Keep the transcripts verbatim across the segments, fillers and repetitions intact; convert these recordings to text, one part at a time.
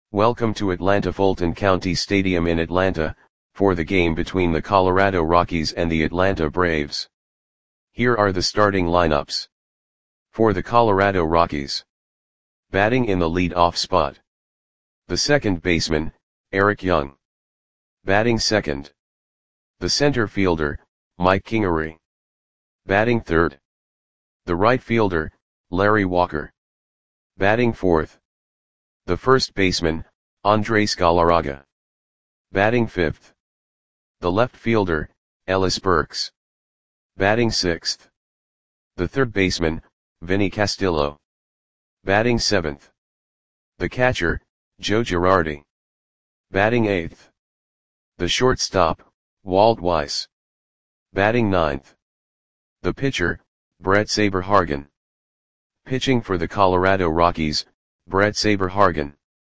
Welcome to Atlanta Fulton County Stadium in Atlanta, for the game between the Colorado Rockies and the Atlanta Braves. Here are the starting lineups. For the Colorado Rockies. Batting in the lead-off spot. The second baseman, Eric Young. Batting second. The center fielder, Mike Kingery. Batting third. The right fielder, Larry Walker. Batting fourth. The first baseman, Andres Galarraga. Batting fifth. The left fielder, Ellis Burks. Batting sixth. The third baseman, Vinny Castillo. Batting seventh. The catcher, Joe Girardi. Batting eighth. The shortstop, Walt Weiss. Batting ninth. The pitcher, Brett Saberhagen. Pitching for the Colorado Rockies, Brett Saberhagen.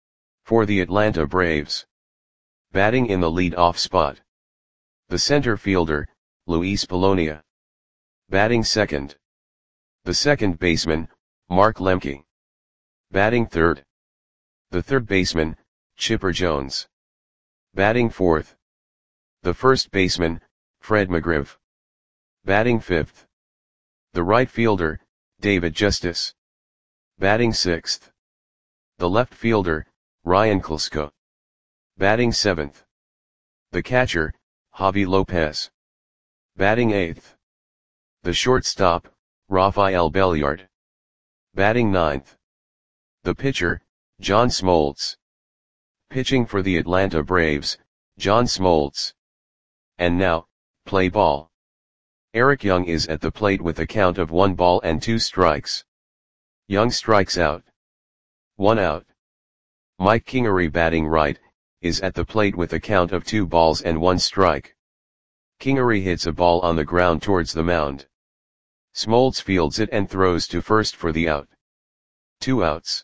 For the Atlanta Braves. Batting in the lead-off spot. The center fielder, Luis Polonia. Batting second. The second baseman, Mark Lemke. Batting third. The third baseman, Chipper Jones. Batting fourth. The first baseman, Fred McGriff. Batting fifth. The right fielder, David Justice. Batting sixth. The left fielder, Ryan Klesko. Batting seventh. The catcher, Javi Lopez. Batting eighth. The shortstop, Rafael Belliard. Batting ninth. The pitcher, John Smoltz. Pitching for the Atlanta Braves, John Smoltz. And now, play ball. Eric Young is at the plate with a count of one ball and two strikes. Young strikes out. One out. Mike Kingery, batting right, is at the plate with a count of two balls and one strike. Kingery hits a ball on the ground towards the mound. Smoltz fields it and throws to first for the out. Two outs.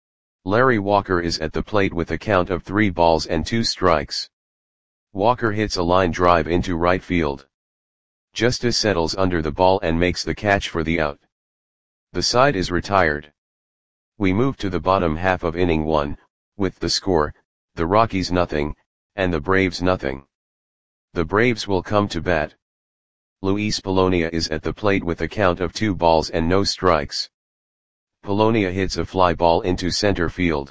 Larry Walker is at the plate with a count of three balls and two strikes. Walker hits a line drive into right field. Justice settles under the ball and makes the catch for the out. The side is retired. We move to the bottom half of inning one, with the score, the Rockies nothing, and the Braves nothing. The Braves will come to bat. Luis Polonia is at the plate with a count of two balls and no strikes. Polonia hits a fly ball into center field.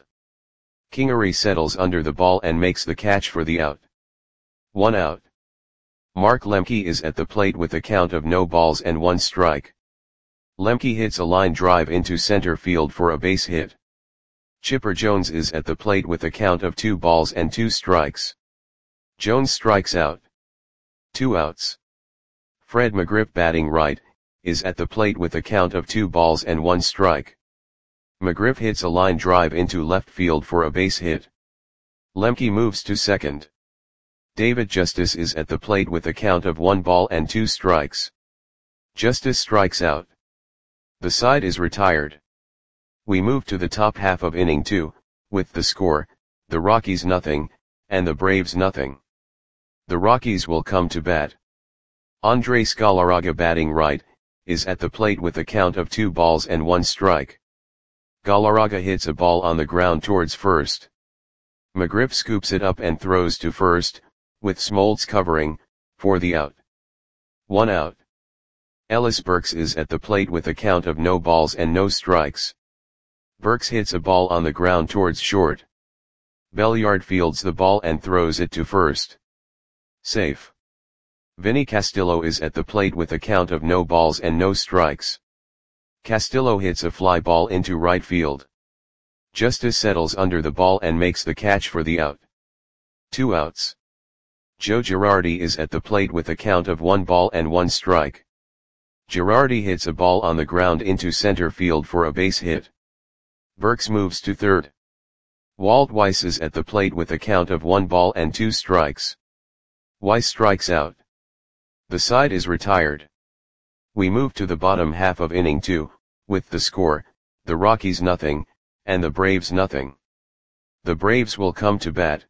Kingery settles under the ball and makes the catch for the out. One out. Mark Lemke is at the plate with a count of no balls and one strike. Lemke hits a line drive into center field for a base hit. Chipper Jones is at the plate with a count of two balls and two strikes. Jones strikes out. Two outs. Fred McGriff, batting right, is at the plate with a count of two balls and one strike. McGriff hits a line drive into left field for a base hit. Lemke moves to second. David Justice is at the plate with a count of one ball and two strikes. Justice strikes out. The side is retired. We move to the top half of inning two, with the score, the Rockies nothing, and the Braves nothing. The Rockies will come to bat. Andres Galarraga, batting right, is at the plate with a count of two balls and one strike. Galarraga hits a ball on the ground towards first. McGriff scoops it up and throws to first, with Smoltz covering, for the out. One out. Ellis Burks is at the plate with a count of no balls and no strikes. Burks hits a ball on the ground towards short. Belliard fields the ball and throws it to first. Safe. Vinny Castillo is at the plate with a count of no balls and no strikes. Castillo hits a fly ball into right field. Justice settles under the ball and makes the catch for the out. Two outs. Joe Girardi is at the plate with a count of one ball and one strike. Girardi hits a ball on the ground into center field for a base hit. Burks moves to third. Walt Weiss is at the plate with a count of one ball and two strikes. Weiss strikes out. The side is retired. We move to the bottom half of inning two, with the score, the Rockies nothing, and the Braves nothing. The Braves will come to bat.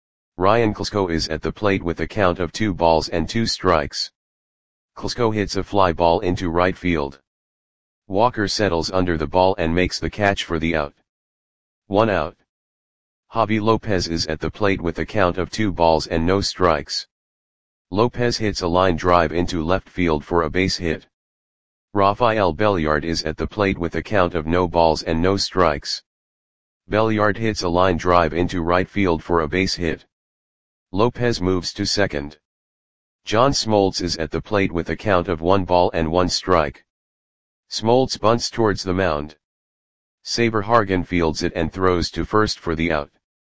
Ryan Klesko is at the plate with a count of two balls and two strikes. Klesko hits a fly ball into right field. Walker settles under the ball and makes the catch for the out. One out. Javi Lopez is at the plate with a count of two balls and no strikes. Lopez hits a line drive into left field for a base hit. Rafael Belliard is at the plate with a count of no balls and no strikes. Belliard hits a line drive into right field for a base hit. Lopez moves to second. John Smoltz is at the plate with a count of one ball and one strike. Smoltz bunts towards the mound. Saberhagen fields it and throws to first for the out.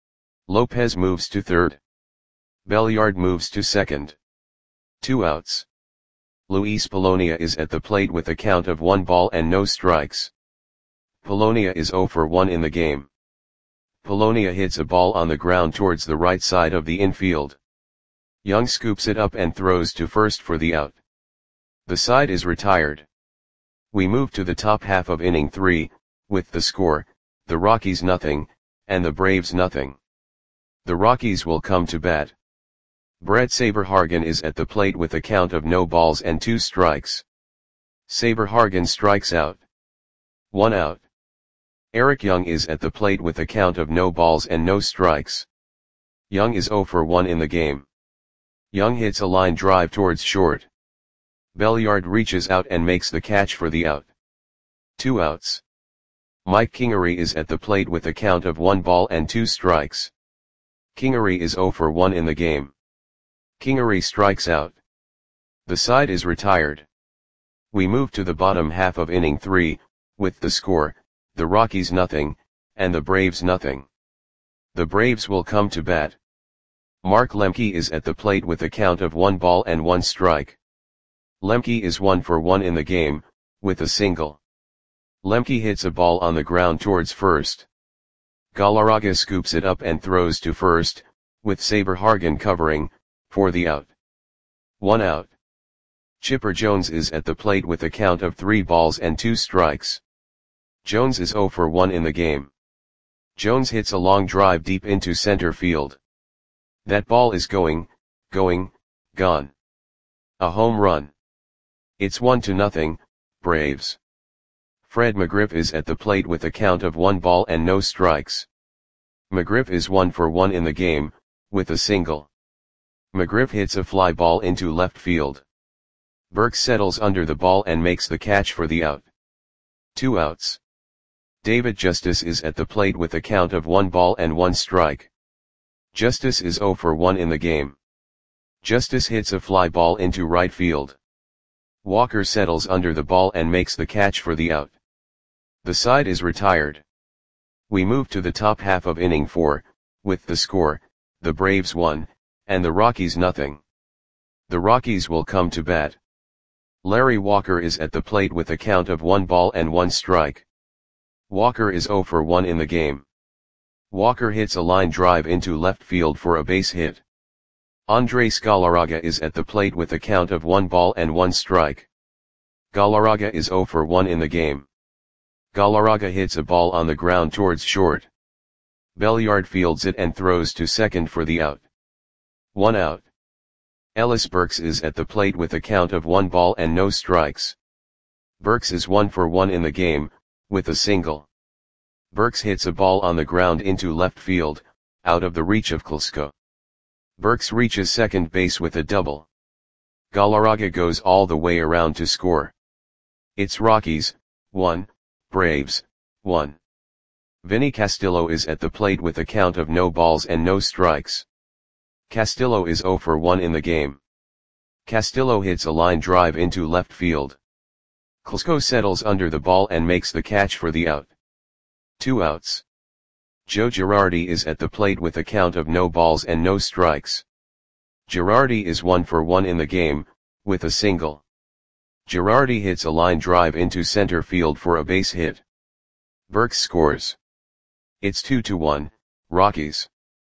Lopez moves to third. Belliard moves to second. Two outs. Luis Polonia is at the plate with a count of one ball and no strikes. Polonia is zero for one in the game. Polonia hits a ball on the ground towards the right side of the infield. Young scoops it up and throws to first for the out. The side is retired. We move to the top half of inning three, with the score, the Rockies nothing, and the Braves nothing. The Rockies will come to bat. Brett Saberhagen is at the plate with a count of no balls and two strikes. Saberhagen strikes out. One out. Eric Young is at the plate with a count of no balls and no strikes. Young is zero for one in the game. Young hits a line drive towards short. Belliard reaches out and makes the catch for the out. Two outs. Mike Kingery is at the plate with a count of one ball and two strikes. Kingery is zero for one in the game. Kingery strikes out. The side is retired. We move to the bottom half of inning three, with the score, the Rockies nothing, and the Braves nothing. The Braves will come to bat. Mark Lemke is at the plate with a count of one ball and one strike. Lemke is one for one in the game, with a single. Lemke hits a ball on the ground towards first. Galarraga scoops it up and throws to first, with Saberhagen covering, for the out. One out. Chipper Jones is at the plate with a count of three balls and two strikes. Jones is zero for one in the game. Jones hits a long drive deep into center field. That ball is going, going, gone. A home run. It's one to nothing, Braves. Fred McGriff is at the plate with a count of one ball and no strikes. McGriff is one for one in the game, with a single. McGriff hits a fly ball into left field. Burks settles under the ball and makes the catch for the out. Two outs. David Justice is at the plate with a count of one ball and one strike. Justice is zero for one in the game. Justice hits a fly ball into right field. Walker settles under the ball and makes the catch for the out. The side is retired. We move to the top half of inning four, with the score, the Braves one, and the Rockies nothing. The Rockies will come to bat. Larry Walker is at the plate with a count of one ball and one strike. Walker is zero for one in the game. Walker hits a line drive into left field for a base hit. Andres Galarraga is at the plate with a count of one ball and one strike. Galarraga is zero for one in the game. Galarraga hits a ball on the ground towards short. Belliard fields it and throws to second for the out. One out. Ellis Burks is at the plate with a count of one ball and no strikes. Burks is one for one in the game, with a single. Burks hits a ball on the ground into left field, out of the reach of Klusko. Burks reaches second base with a double. Galarraga goes all the way around to score. It's Rockies, one, Braves, one. Vinny Castillo is at the plate with a count of no balls and no strikes. Castillo is zero for one in the game. Castillo hits a line drive into left field. Klusko settles under the ball and makes the catch for the out. Two outs. Joe Girardi is at the plate with a count of no balls and no strikes. Girardi is one for one in the game, with a single. Girardi hits a line drive into center field for a base hit. Burks scores. It's two to one, Rockies.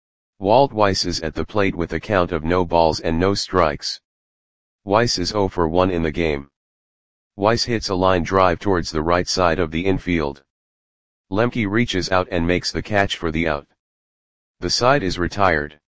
Walt Weiss is at the plate with a count of no balls and no strikes. Weiss is zero for one in the game. Weiss hits a line drive towards the right side of the infield. Lemke reaches out and makes the catch for the out. The side is retired.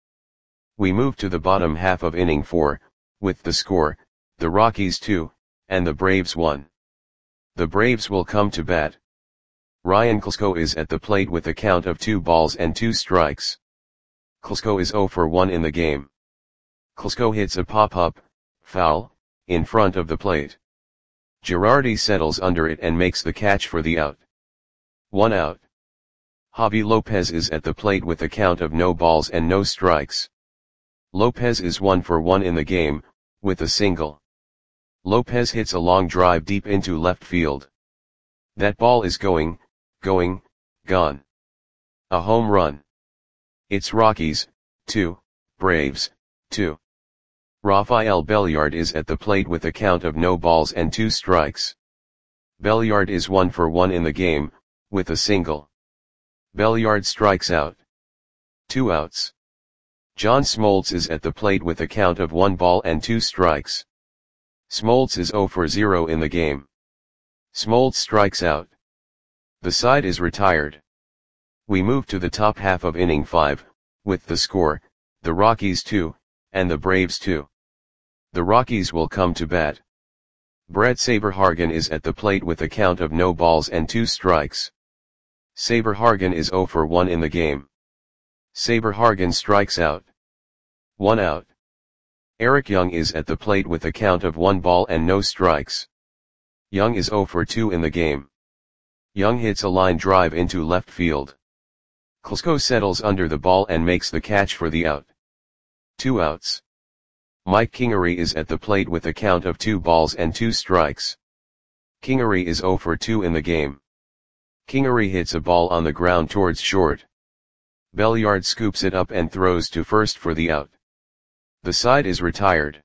We move to the bottom half of inning four, with the score, the Rockies two, and the Braves one. The Braves will come to bat. Ryan Klesko is at the plate with a count of two balls and two strikes. Klesko is zero for one in the game. Klesko hits a pop-up, foul, in front of the plate. Girardi settles under it and makes the catch for the out. One out. Javi Lopez is at the plate with a count of no balls and no strikes. Lopez is one for one in the game, with a single. Lopez hits a long drive deep into left field. That ball is going, going, gone. A home run. It's Rockies, two, Braves, two. Rafael Belliard is at the plate with a count of no balls and two strikes. Belliard is one for one in the game, with a single. Belliard strikes out. Two outs. John Smoltz is at the plate with a count of one ball and two strikes. Smoltz is zero for zero in the game. Smoltz strikes out. The side is retired. We move to the top half of inning five, with the score, the Rockies two, and the Braves two. The Rockies will come to bat. Brett Saberhagen is at the plate with a count of no balls and two strikes. Saberhagen is zero for one in the game. Saberhagen strikes out. One out. Eric Young is at the plate with a count of one ball and no strikes. Young is zero for two in the game. Young hits a line drive into left field. Klesko settles under the ball and makes the catch for the out. Two outs. Mike Kingery is at the plate with a count of two balls and two strikes. Kingery is zero for two in the game. Kingery hits a ball on the ground towards short. Belliard scoops it up and throws to first for the out. The side is retired.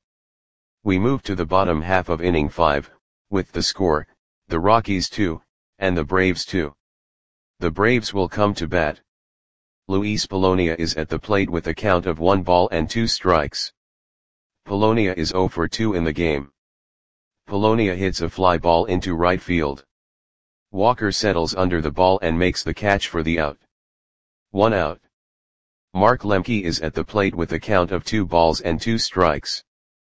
We move to the bottom half of inning five, with the score, the Rockies two, and the Braves two. The Braves will come to bat. Luis Polonia is at the plate with a count of one ball and two strikes. Polonia is zero for two in the game. Polonia hits a fly ball into right field. Walker settles under the ball and makes the catch for the out. One out. Mark Lemke is at the plate with a count of two balls and two strikes.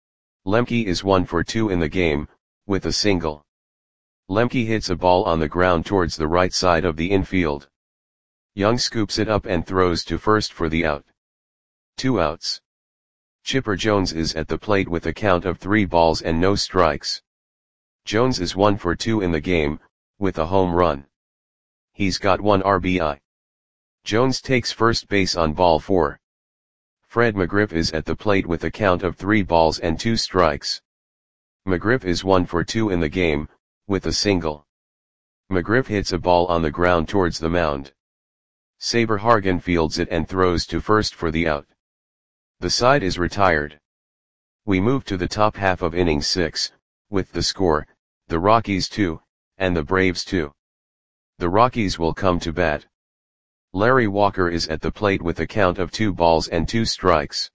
Lemke is one for two in the game, with a single. Lemke hits a ball on the ground towards the right side of the infield. Young scoops it up and throws to first for the out. Two outs. Chipper Jones is at the plate with a count of three balls and no strikes. Jones is one for two in the game, with a home run. He's got one R B I. Jones takes first base on ball four. Fred McGriff is at the plate with a count of three balls and two strikes. McGriff is one for two in the game, with a single. McGriff hits a ball on the ground towards the mound. Saberhagen fields it and throws to first for the out. The side is retired. We move to the top half of inning six, with the score, the Rockies two, and the Braves two. The Rockies will come to bat. Larry Walker is at the plate with a count of two balls and two strikes.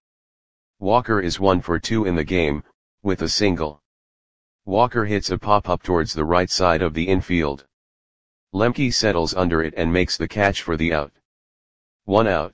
Walker is one for two in the game, with a single. Walker hits a pop-up towards the right side of the infield. Lemke settles under it and makes the catch for the out. One out.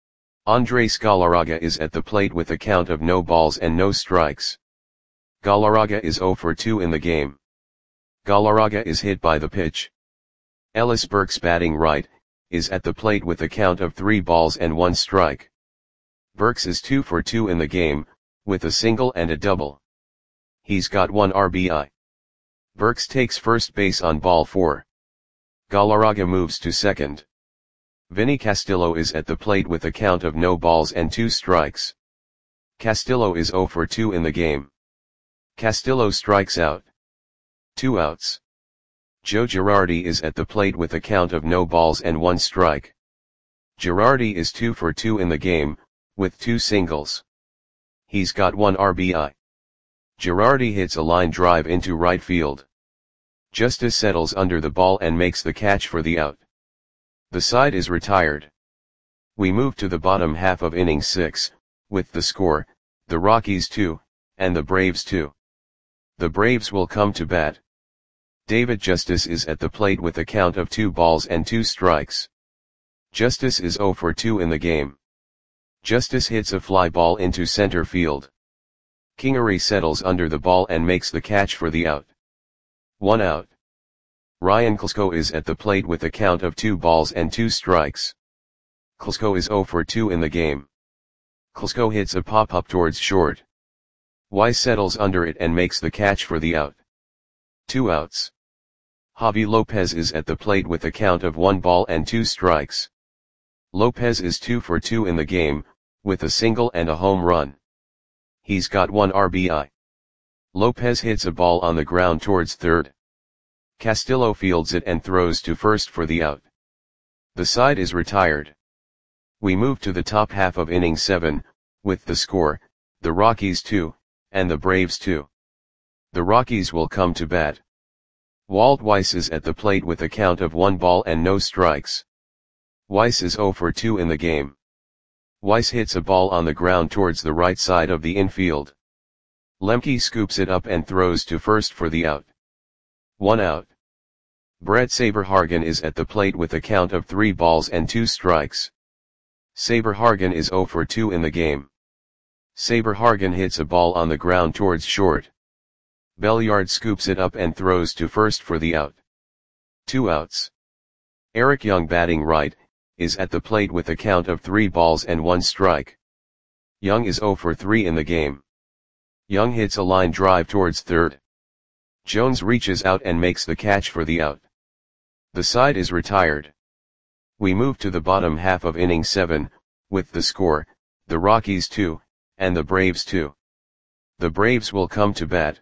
Andres Galarraga is at the plate with a count of no balls and no strikes. Galarraga is zero for two in the game. Galarraga is hit by the pitch. Ellis Burks, batting right, is at the plate with a count of three balls and one strike. Burks is two for two in the game, with a single and a double. He's got one R B I. Burks takes first base on ball four. Galarraga moves to second. Vinny Castillo is at the plate with a count of no balls and two strikes. Castillo is zero for two in the game. Castillo strikes out. Two outs. Joe Girardi is at the plate with a count of no balls and one strike. Girardi is two for two in the game, with two singles. He's got one R B I. Girardi hits a line drive into right field. Justice settles under the ball and makes the catch for the out. The side is retired. We move to the bottom half of inning six, with the score, the Rockies two, and the Braves two. The Braves will come to bat. David Justice is at the plate with a count of two balls and two strikes. Justice is zero for two in the game. Justice hits a fly ball into center field. Kingery settles under the ball and makes the catch for the out. One out. Ryan Klesko is at the plate with a count of two balls and two strikes. Klesko is zero for two in the game. Klesko hits a pop-up towards short. Weiss settles under it and makes the catch for the out. Two outs. Javi Lopez is at the plate with a count of one ball and two strikes. Lopez is two for two in the game, with a single and a home run. He's got one R B I. Lopez hits a ball on the ground towards third. Castillo fields it and throws to first for the out. The side is retired. We move to the top half of inning seven, with the score, the Rockies two, and the Braves two. The Rockies will come to bat. Walt Weiss is at the plate with a count of one ball and no strikes. Weiss is zero for two in the game. Weiss hits a ball on the ground towards the right side of the infield. Lemke scoops it up and throws to first for the out. One out. Brett Saberhagen is at the plate with a count of three balls and two strikes. Saberhagen is zero for two in the game. Saberhagen hits a ball on the ground towards short. Belliard scoops it up and throws to first for the out. Two outs. Eric Young, batting right, is at the plate with a count of three balls and one strike. Young is zero for three in the game. Young hits a line drive towards third. Jones reaches out and makes the catch for the out. The side is retired. We move to the bottom half of inning seven, with the score, the Rockies two, and the Braves two. The Braves will come to bat.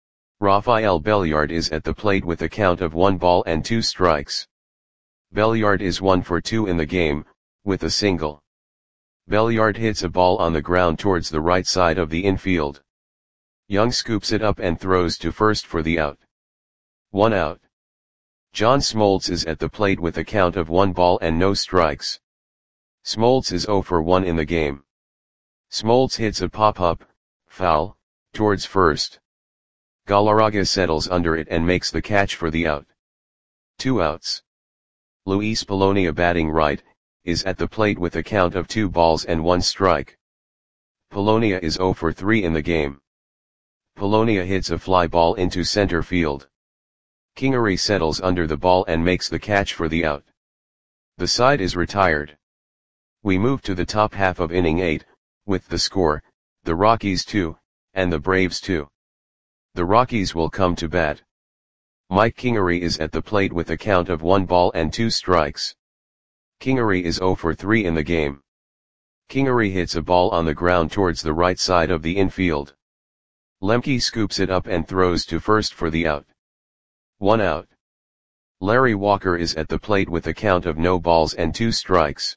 Rafael Belliard is at the plate with a count of one ball and two strikes. Belliard is one for two in the game, with a single. Belliard hits a ball on the ground towards the right side of the infield. Young scoops it up and throws to first for the out. One out. John Smoltz is at the plate with a count of one ball and no strikes. Smoltz is zero for one in the game. Smoltz hits a pop-up, foul, towards first. Galarraga settles under it and makes the catch for the out. Two outs. Luis Polonia, batting right, is at the plate with a count of two balls and one strike. Polonia is zero for three in the game. Polonia hits a fly ball into center field. Kingery settles under the ball and makes the catch for the out. The side is retired. We move to the top half of inning eight, with the score, the Rockies two, and the Braves two. The Rockies will come to bat. Mike Kingery is at the plate with a count of one ball and two strikes. Kingery is zero for three in the game. Kingery hits a ball on the ground towards the right side of the infield. Lemke scoops it up and throws to first for the out. One out. Larry Walker is at the plate with a count of no balls and two strikes.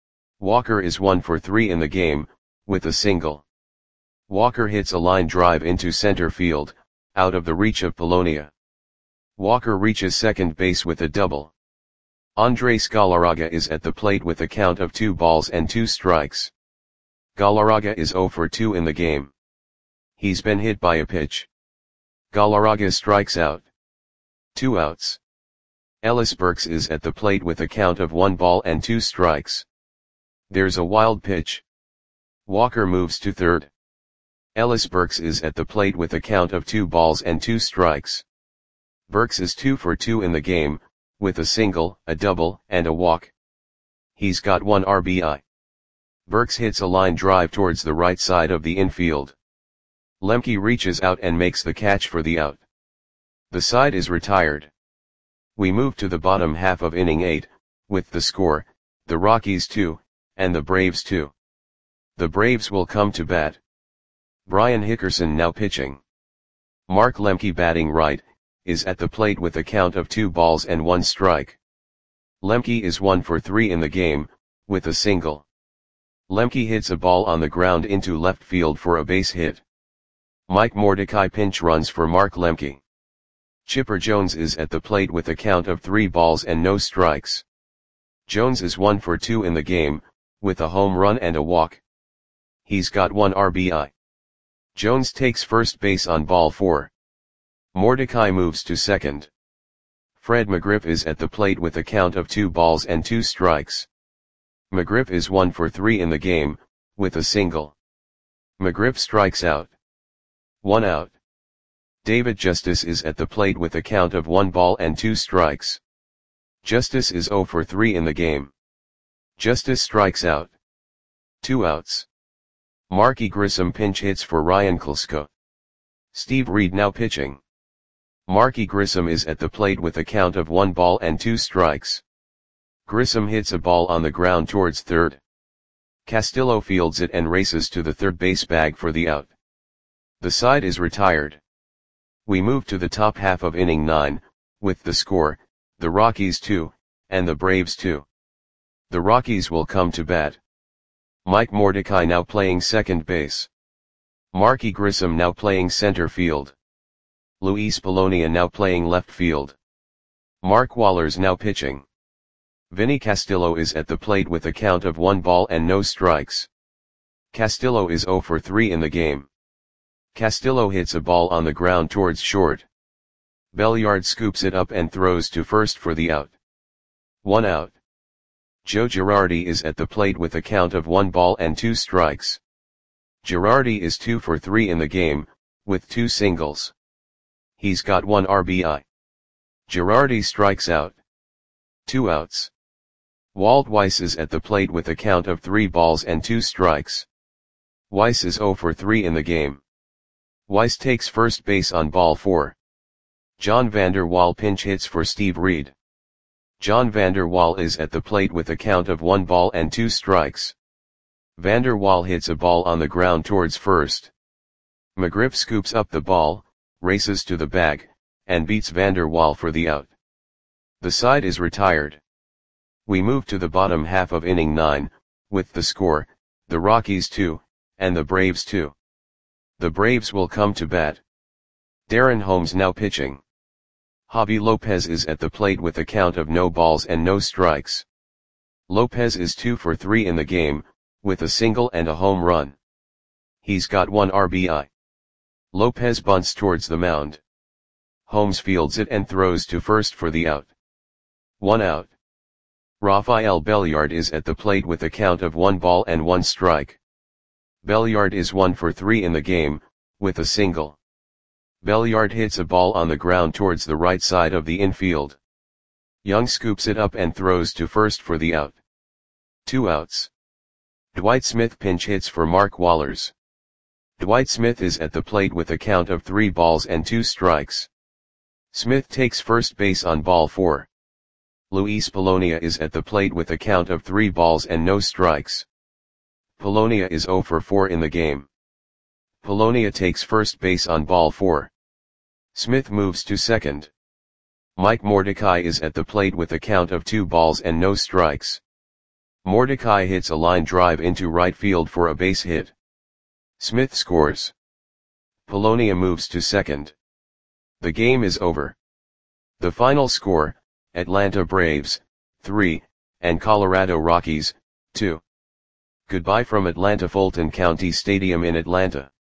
Walker is one for three in the game, with a single. Walker hits a line drive into center field, out of the reach of Polonia. Walker reaches second base with a double. Andres Galarraga is at the plate with a count of two balls and two strikes. Galarraga is zero for two in the game. He's been hit by a pitch. Galarraga strikes out. Two outs. Ellis Burks is at the plate with a count of one ball and two strikes. There's a wild pitch. Walker moves to third. Ellis Burks is at the plate with a count of two balls and two strikes. Burks is two for two in the game, with a single, a double, and a walk. He's got one R B I. Burks hits a line drive towards the right side of the infield. Lemke reaches out and makes the catch for the out. The side is retired. We move to the bottom half of inning eight, with the score, the Rockies two, and the Braves two. The Braves will come to bat. Brian Hickerson now pitching. Mark Lemke, batting right, is at the plate with a count of two balls and one strike. Lemke is one for three in the game, with a single. Lemke hits a ball on the ground into left field for a base hit. Mike Mordecai pinch runs for Mark Lemke. Chipper Jones is at the plate with a count of three balls and no strikes. Jones is one for two in the game, with a home run and a walk. He's got one R B I. Jones takes first base on ball four. Mordecai moves to second. Fred McGriff is at the plate with a count of two balls and two strikes. McGriff is one for three in the game, with a single. McGriff strikes out. One out. David Justice is at the plate with a count of one ball and two strikes. Justice is zero for three in the game. Justice strikes out. Two outs. Marky Grissom pinch hits for Ryan Klesko. Steve Reed now pitching. Marky Grissom is at the plate with a count of one ball and two strikes. Grissom hits a ball on the ground towards third. Castillo fields it and races to the third base bag for the out. The side is retired. We move to the top half of inning nine, with the score, the Rockies two, and the Braves two. The Rockies will come to bat. Mike Mordecai now playing second base. Marky Grissom now playing center field. Luis Polonia now playing left field. Mark Wallers now pitching. Vinny Castillo is at the plate with a count of one ball and no strikes. Castillo is zero for three in the game. Castillo hits a ball on the ground towards short. Belliard scoops it up and throws to first for the out. One out. Joe Girardi is at the plate with a count of one ball and two strikes. Girardi is two for three in the game, with two singles. He's got one R B I. Girardi strikes out. Two outs. Walt Weiss is at the plate with a count of three balls and two strikes. Weiss is zero for three in the game. Weiss takes first base on ball four. John Vander Wal pinch hits for Steve Reed. John Vander Wal is at the plate with a count of one ball and two strikes. Vander Wal hits a ball on the ground towards first. McGriff scoops up the ball, races to the bag, and beats Vander Wal for the out. The side is retired. We move to the bottom half of inning nine, with the score, the Rockies two, and the Braves two. The Braves will come to bat. Darren Holmes now pitching. Javi Lopez is at the plate with a count of no balls and no strikes. Lopez is two for three in the game, with a single and a home run. He's got one R B I. Lopez bunts towards the mound. Holmes fields it and throws to first for the out. One out. Rafael Belliard is at the plate with a count of one ball and one strike. Belliard is one for three in the game, with a single. Belliard hits a ball on the ground towards the right side of the infield. Young scoops it up and throws to first for the out. Two outs. Dwight Smith pinch hits for Mark Wallers. Dwight Smith is at the plate with a count of three balls and two strikes. Smith takes first base on ball four. Luis Polonia is at the plate with a count of three balls and no strikes. Polonia is zero for four in the game. Polonia takes first base on ball four. Smith moves to second. Mike Mordecai is at the plate with a count of two balls and no strikes. Mordecai hits a line drive into right field for a base hit. Smith scores. Polonia moves to second. The game is over. The final score, Atlanta Braves, three, and Colorado Rockies, two. Goodbye from Atlanta Fulton County Stadium in Atlanta.